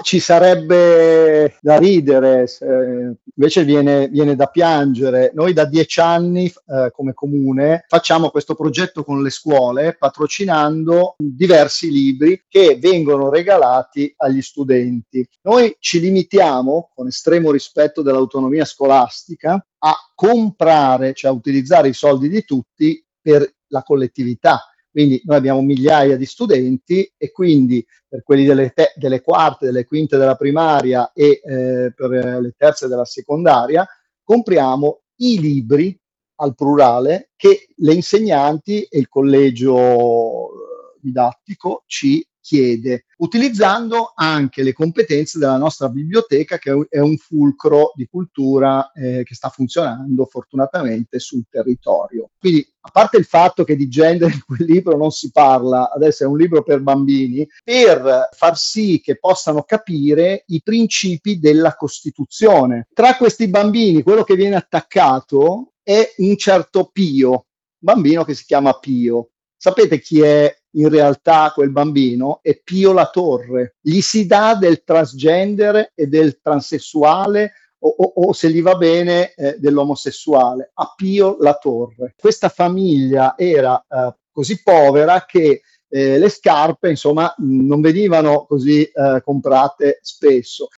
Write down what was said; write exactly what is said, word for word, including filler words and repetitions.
ci sarebbe da ridere, se- invece viene, viene da piangere. Noi da dieci anni eh, come comune facciamo questo progetto con le scuole, patrocinando diversi libri che vengono regalati agli studenti. Noi ci limitiamo, con estremo rispetto dell'autonomia scolastica, a comprare, cioè a utilizzare i soldi di tutti per la collettività. Quindi noi abbiamo migliaia di studenti e quindi per quelli delle, te- delle quarte, delle quinte della primaria e eh, per le terze della secondaria, compriamo i libri al plurale che le insegnanti e il collegio didattico ci chiede, utilizzando anche le competenze della nostra biblioteca, che è un fulcro di cultura eh, che sta funzionando fortunatamente sul territorio. Quindi, a parte il fatto che di genere in quel libro non si parla, adesso è un libro per bambini, per far sì che possano capire i principi della Costituzione. Tra questi bambini, quello che viene attaccato è un certo Pio, bambino che si chiama Pio. Sapete chi è in realtà quel bambino? È Pio La Torre. Gli si dà del transgender e del transessuale o, o, o se gli va bene eh, dell'omosessuale, a Pio La Torre. Questa famiglia era eh, così povera che eh, le scarpe, insomma, non venivano così eh, comprate spesso.